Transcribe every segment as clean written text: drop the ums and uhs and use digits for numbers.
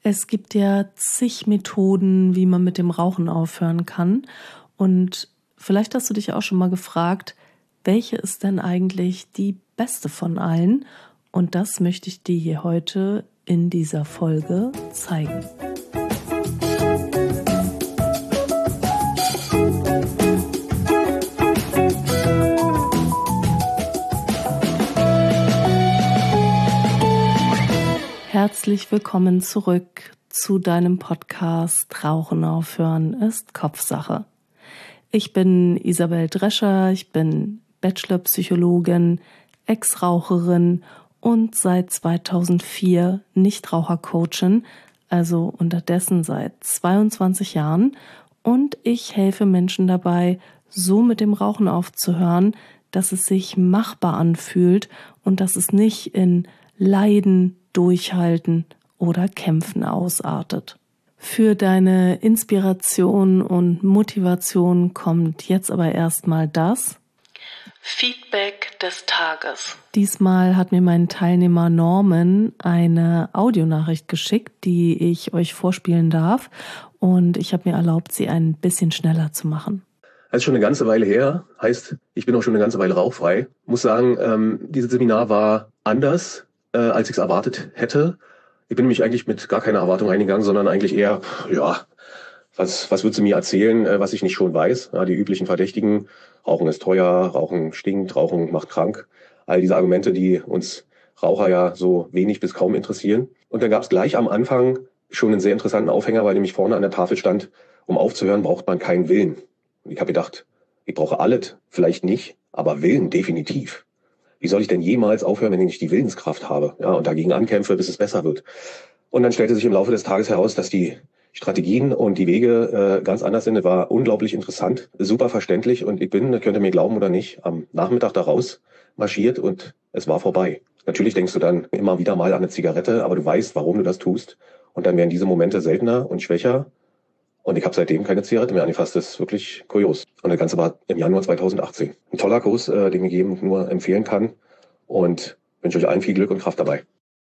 Es gibt ja zig Methoden, wie man mit dem Rauchen aufhören kann. Und vielleicht hast du dich auch schon mal gefragt, welche ist denn eigentlich die beste von allen? Und das möchte ich dir hier heute in dieser Folge zeigen. Herzlich willkommen zurück zu deinem Podcast Rauchen aufhören ist Kopfsache. Ich bin Isabel Drescher, ich bin Bachelor-Psychologin, Ex-Raucherin und seit 2004 Nichtraucher-Coachin, also unterdessen seit 22 Jahren. Und ich helfe Menschen dabei, so mit dem Rauchen aufzuhören, dass es sich machbar anfühlt und dass es nicht in Leiden, Durchhalten oder Kämpfen ausartet. Für deine Inspiration und Motivation kommt jetzt aber erstmal das Feedback des Tages. Diesmal hat mir mein Teilnehmer Norman eine Audionachricht geschickt, die ich euch vorspielen darf, und ich habe mir erlaubt, sie ein bisschen schneller zu machen. Das ist schon eine ganze Weile her, heißt, ich bin auch schon eine ganze Weile rauchfrei. Muss sagen, dieses Seminar war anders, als ich es erwartet hätte. Ich bin nämlich eigentlich mit gar keiner Erwartung eingegangen, sondern eigentlich eher, was wird sie mir erzählen, was ich nicht schon weiß? Ja, die üblichen Verdächtigen, Rauchen ist teuer, Rauchen stinkt, Rauchen macht krank. All diese Argumente, die uns Raucher ja so wenig bis kaum interessieren. Und dann gab es gleich am Anfang schon einen sehr interessanten Aufhänger, weil nämlich vorne an der Tafel stand, um aufzuhören, braucht man keinen Willen. Und ich habe gedacht, ich brauche alles, vielleicht nicht, aber Willen definitiv. Wie soll ich denn jemals aufhören, wenn ich nicht die Willenskraft habe? Ja, und dagegen ankämpfe, bis es besser wird. Und dann stellte sich im Laufe des Tages heraus, dass die Strategien und die Wege ganz anders sind. Das war unglaublich interessant, super verständlich. Und ich bin, das könnt ihr mir glauben oder nicht, am Nachmittag da raus marschiert und es war vorbei. Natürlich denkst du dann immer wieder mal an eine Zigarette, aber du weißt, warum du das tust. Und dann werden diese Momente seltener und schwächer. Und ich habe seitdem keine Zigarette mehr angefasst. Das ist wirklich kurios. Und das Ganze war im Januar 2018. Ein toller Kurs, den ich jedem nur empfehlen kann. Und wünsche euch allen viel Glück und Kraft dabei.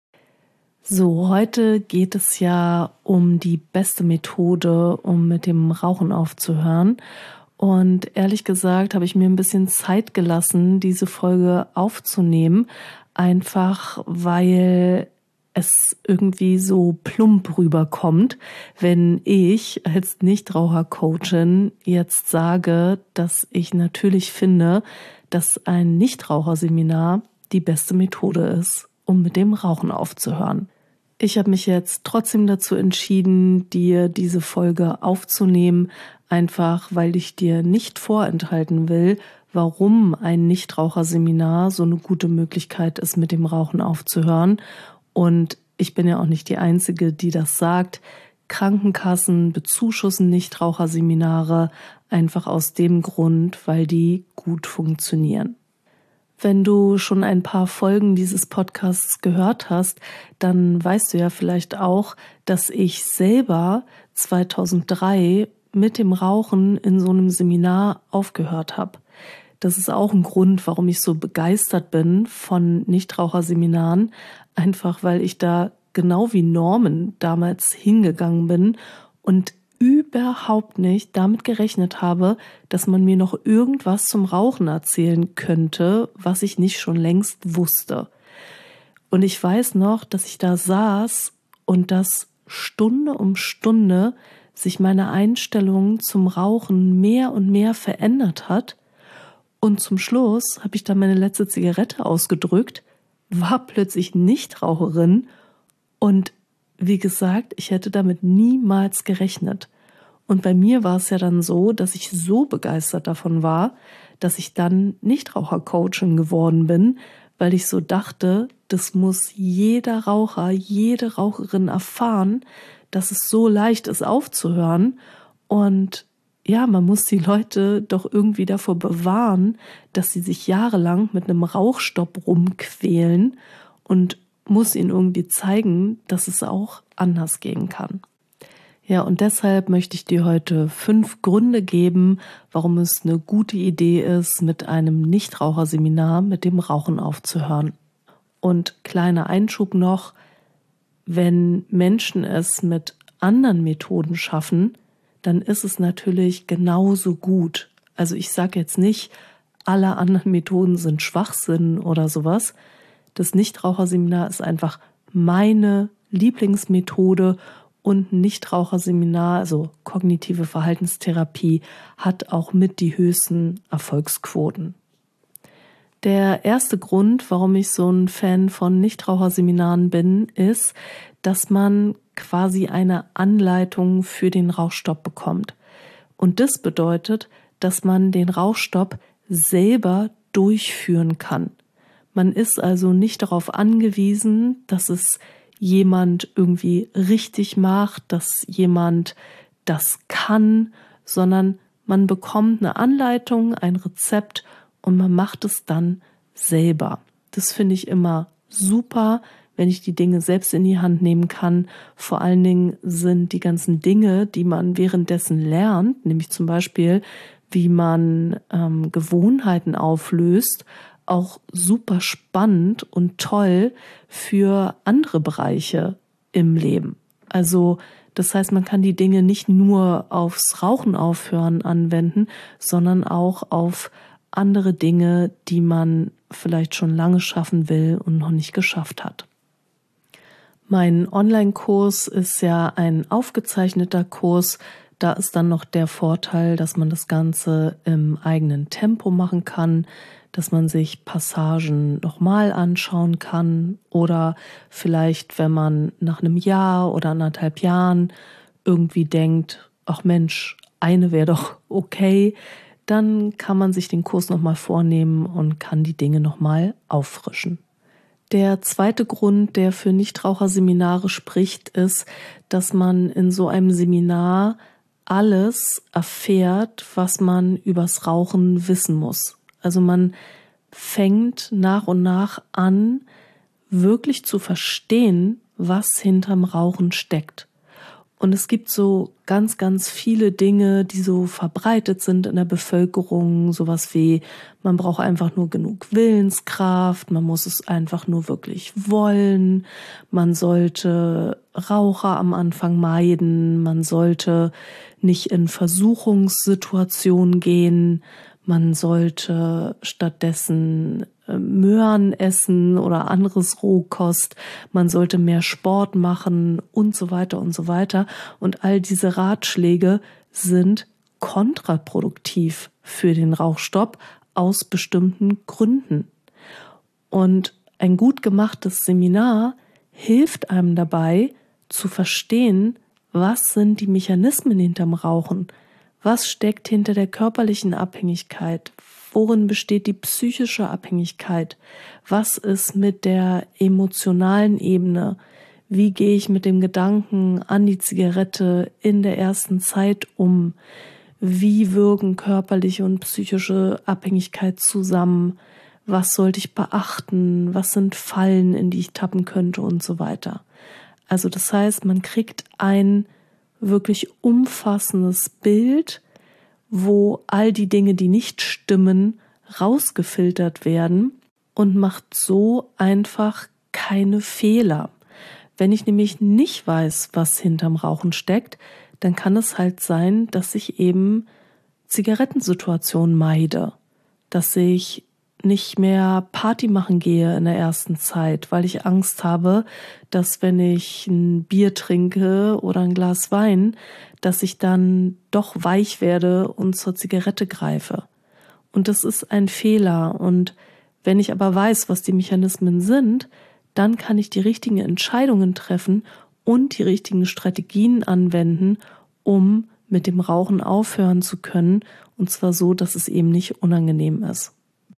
So, heute geht es ja um die beste Methode, um mit dem Rauchen aufzuhören. Und ehrlich gesagt habe ich mir ein bisschen Zeit gelassen, diese Folge aufzunehmen. Einfach weil es irgendwie so plump rüberkommt, wenn ich als Nichtraucher-Coachin jetzt sage, dass ich natürlich finde, dass ein Nichtraucherseminar die beste Methode ist, um mit dem Rauchen aufzuhören. Ich habe mich jetzt trotzdem dazu entschieden, dir diese Folge aufzunehmen, einfach weil ich dir nicht vorenthalten will, warum ein Nichtraucherseminar so eine gute Möglichkeit ist, mit dem Rauchen aufzuhören. Und ich bin ja auch nicht die Einzige, die das sagt. Krankenkassen bezuschussen Nichtraucherseminare einfach aus dem Grund, weil die gut funktionieren. Wenn du schon ein paar Folgen dieses Podcasts gehört hast, dann weißt du ja vielleicht auch, dass ich selber 2003 mit dem Rauchen in so einem Seminar aufgehört habe. Das ist auch ein Grund, warum ich so begeistert bin von Nichtraucherseminaren, einfach weil ich da genau wie Norman damals hingegangen bin und überhaupt nicht damit gerechnet habe, dass man mir noch irgendwas zum Rauchen erzählen könnte, was ich nicht schon längst wusste. Und ich weiß noch, dass ich da saß und dass Stunde um Stunde sich meine Einstellung zum Rauchen mehr und mehr verändert hat. Und zum Schluss habe ich dann meine letzte Zigarette ausgedrückt, war plötzlich Nichtraucherin und wie gesagt, ich hätte damit niemals gerechnet. Und bei mir war es ja dann so, dass ich so begeistert davon war, dass ich dann Nichtraucher-Coachin geworden bin, weil ich so dachte, das muss jeder Raucher, jede Raucherin erfahren, dass es so leicht ist aufzuhören. Und ja, man muss die Leute doch irgendwie davor bewahren, dass sie sich jahrelang mit einem Rauchstopp rumquälen und muss ihnen irgendwie zeigen, dass es auch anders gehen kann. Ja, und deshalb möchte ich dir heute 5 Gründe geben, warum es eine gute Idee ist, mit einem Nichtraucherseminar mit dem Rauchen aufzuhören. Und kleiner Einschub noch, wenn Menschen es mit anderen Methoden schaffen, dann ist es natürlich genauso gut. Also ich sage jetzt nicht, alle anderen Methoden sind Schwachsinn oder sowas. Das Nichtraucherseminar ist einfach meine Lieblingsmethode und Nichtraucherseminar, also kognitive Verhaltenstherapie, hat auch mit die höchsten Erfolgsquoten. Der erste Grund, warum ich so ein Fan von Nichtraucherseminaren bin, ist, dass man quasi eine Anleitung für den Rauchstopp bekommt. Und das bedeutet, dass man den Rauchstopp selber durchführen kann. Man ist also nicht darauf angewiesen, dass es jemand irgendwie richtig macht, dass jemand das kann, sondern man bekommt eine Anleitung, ein Rezept und man macht es dann selber. Das finde ich immer super, wenn ich die Dinge selbst in die Hand nehmen kann. Vor allen Dingen sind die ganzen Dinge, die man währenddessen lernt, nämlich zum Beispiel, wie man Gewohnheiten auflöst, auch super spannend und toll für andere Bereiche im Leben. Also das heißt, man kann die Dinge nicht nur aufs Rauchen aufhören anwenden, sondern auch auf andere Dinge, die man vielleicht schon lange schaffen will und noch nicht geschafft hat. Mein Online-Kurs ist ja ein aufgezeichneter Kurs. Da ist dann noch der Vorteil, dass man das Ganze im eigenen Tempo machen kann, dass man sich Passagen nochmal anschauen kann oder vielleicht, wenn man nach einem Jahr oder 1,5 Jahren irgendwie denkt, ach Mensch, eine wäre doch okay, dann kann man sich den Kurs nochmal vornehmen und kann die Dinge nochmal auffrischen. Der zweite Grund, der für Nichtraucherseminare spricht, ist, dass man in so einem Seminar alles erfährt, was man übers Rauchen wissen muss. Also man fängt nach und nach an, wirklich zu verstehen, was hinterm Rauchen steckt. Und es gibt so ganz, ganz viele Dinge, die so verbreitet sind in der Bevölkerung. Sowas wie, man braucht einfach nur genug Willenskraft, man muss es einfach nur wirklich wollen, man sollte Raucher am Anfang meiden, man sollte nicht in Versuchungssituationen gehen, man sollte stattdessen Möhren essen oder anderes Rohkost, man sollte mehr Sport machen und so weiter und so weiter. Und all diese Ratschläge sind kontraproduktiv für den Rauchstopp aus bestimmten Gründen. Und ein gut gemachtes Seminar hilft einem dabei zu verstehen, was sind die Mechanismen hinterm Rauchen, was steckt hinter der körperlichen Abhängigkeit, worin besteht die psychische Abhängigkeit, was ist mit der emotionalen Ebene, wie gehe ich mit dem Gedanken an die Zigarette in der ersten Zeit um, wie wirken körperliche und psychische Abhängigkeit zusammen, was sollte ich beachten, was sind Fallen, in die ich tappen könnte und so weiter. Also das heißt, man kriegt ein wirklich umfassendes Bild, wo all die Dinge, die nicht stimmen, rausgefiltert werden und macht so einfach keine Fehler. Wenn ich nämlich nicht weiß, was hinterm Rauchen steckt, dann kann es halt sein, dass ich eben Zigarettensituationen meide, dass ich nicht mehr Party machen gehe in der ersten Zeit, weil ich Angst habe, dass wenn ich ein Bier trinke oder ein Glas Wein, dass ich dann doch weich werde und zur Zigarette greife. Und das ist ein Fehler. Und wenn ich aber weiß, was die Mechanismen sind, dann kann ich die richtigen Entscheidungen treffen und die richtigen Strategien anwenden, um mit dem Rauchen aufhören zu können. Und zwar so, dass es eben nicht unangenehm ist.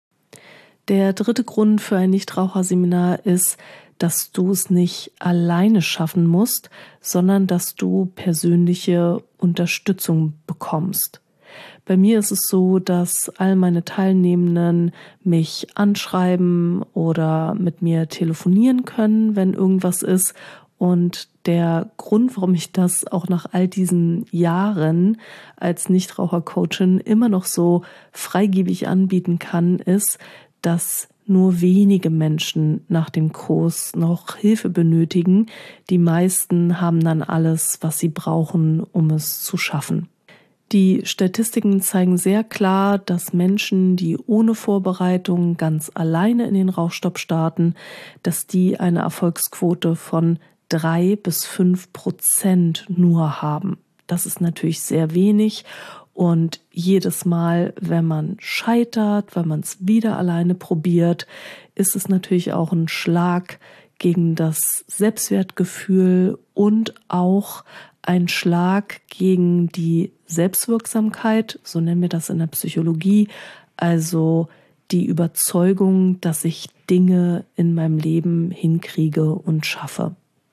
Der dritte Grund für ein Nichtraucherseminar ist, dass du es nicht alleine schaffen musst, sondern dass du persönliche Unterstützung bekommst. Bei mir ist es so, dass all meine Teilnehmenden mich anschreiben oder mit mir telefonieren können, wenn irgendwas ist. Und der Grund, warum ich das auch nach all diesen Jahren als Nichtrauchercoachin immer noch so freigebig anbieten kann, ist, dass nur wenige Menschen nach dem Kurs noch Hilfe benötigen. Die meisten haben dann alles, was sie brauchen, um es zu schaffen. Die Statistiken zeigen sehr klar, dass Menschen, die ohne Vorbereitung ganz alleine in den Rauchstopp starten, dass die eine Erfolgsquote von 3-5% nur haben. Das ist natürlich sehr wenig und jedes Mal, wenn man scheitert, wenn man es wieder alleine probiert, ist es natürlich auch ein Schlag gegen das Selbstwertgefühl und auch ein Schlag gegen die Selbstwirksamkeit, so nennen wir das in der Psychologie, also die Überzeugung, dass ich Dinge in meinem Leben hinkriege und schaffe.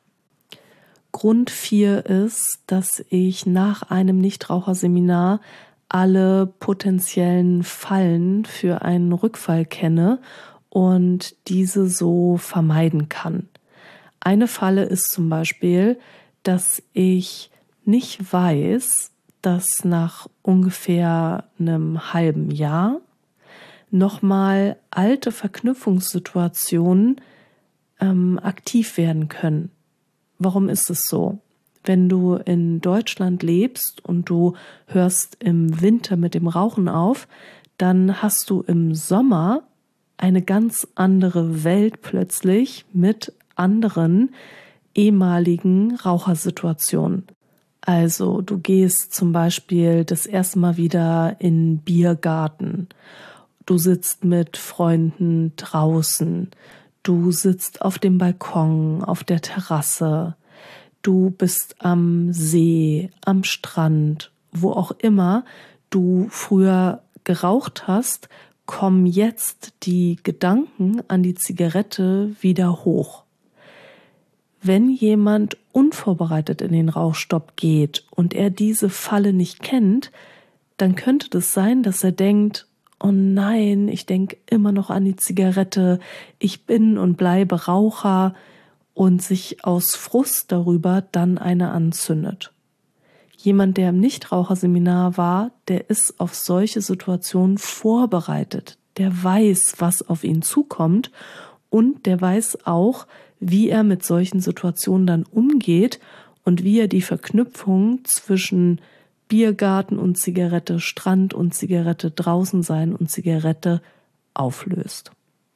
Grund 4 ist, dass ich nach einem Nichtraucherseminar alle potenziellen Fallen für einen Rückfall kenne und diese so vermeiden kann. Eine Falle ist zum Beispiel, dass ich nicht weiß, dass nach ungefähr einem halben Jahr nochmal alte Verknüpfungssituationen aktiv werden können. Warum ist es so? Wenn du in Deutschland lebst und du hörst im Winter mit dem Rauchen auf, dann hast du im Sommer eine ganz andere Welt plötzlich mit anderen ehemaligen Rauchersituationen. Also du gehst zum Beispiel das erste Mal wieder in den Biergarten. Du sitzt mit Freunden draußen. Du sitzt auf dem Balkon, auf der Terrasse. Du bist am See, am Strand, wo auch immer du früher geraucht hast, kommen jetzt die Gedanken an die Zigarette wieder hoch. Wenn jemand unvorbereitet in den Rauchstopp geht und er diese Falle nicht kennt, dann könnte das sein, dass er denkt, oh nein, ich denke immer noch an die Zigarette, ich bin und bleibe Raucher und sich aus Frust darüber dann eine anzündet. Jemand, der im Nichtraucherseminar war, der ist auf solche Situationen vorbereitet. Der weiß, was auf ihn zukommt und der weiß auch, wie er mit solchen Situationen dann umgeht und wie er die Verknüpfung zwischen Biergarten und Zigarette, Strand und Zigarette, draußen sein und Zigarette auflöst.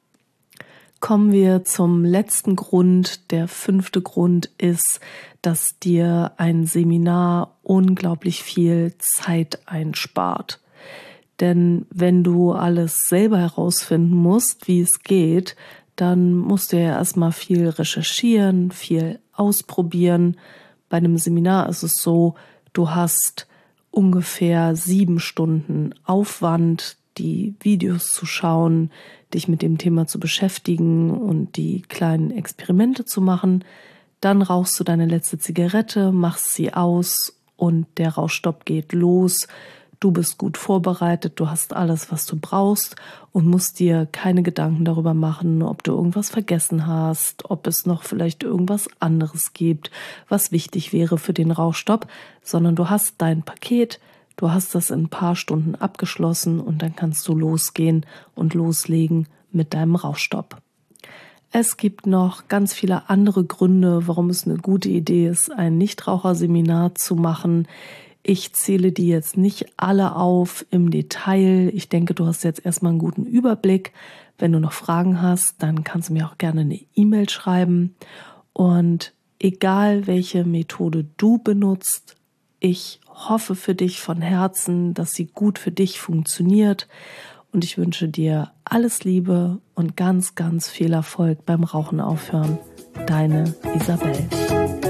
Kommen wir zum letzten Grund. Der 5. Grund ist, dass dir ein Seminar unglaublich viel Zeit einspart. Denn wenn du alles selber herausfinden musst, wie es geht, dann musst du ja erstmal viel recherchieren, viel ausprobieren. Bei einem Seminar ist es so, du hast ungefähr 7 Stunden Aufwand, die Videos zu schauen, dich mit dem Thema zu beschäftigen und die kleinen Experimente zu machen. Dann rauchst du deine letzte Zigarette, machst sie aus und der Rauchstopp geht los. Du bist gut vorbereitet, du hast alles, was du brauchst und musst dir keine Gedanken darüber machen, ob du irgendwas vergessen hast, ob es noch vielleicht irgendwas anderes gibt, was wichtig wäre für den Rauchstopp, sondern du hast dein Paket, du hast das in ein paar Stunden abgeschlossen und dann kannst du losgehen und loslegen mit deinem Rauchstopp. Es gibt noch ganz viele andere Gründe, warum es eine gute Idee ist, ein Nichtraucherseminar zu machen. Ich zähle die jetzt nicht alle auf im Detail. Ich denke, du hast jetzt erstmal einen guten Überblick. Wenn du noch Fragen hast, dann kannst du mir auch gerne eine E-Mail schreiben. Und egal, welche Methode du benutzt, ich hoffe für dich von Herzen, dass sie gut für dich funktioniert. Und ich wünsche dir alles Liebe und ganz, ganz viel Erfolg beim Rauchen aufhören. Deine Isabel.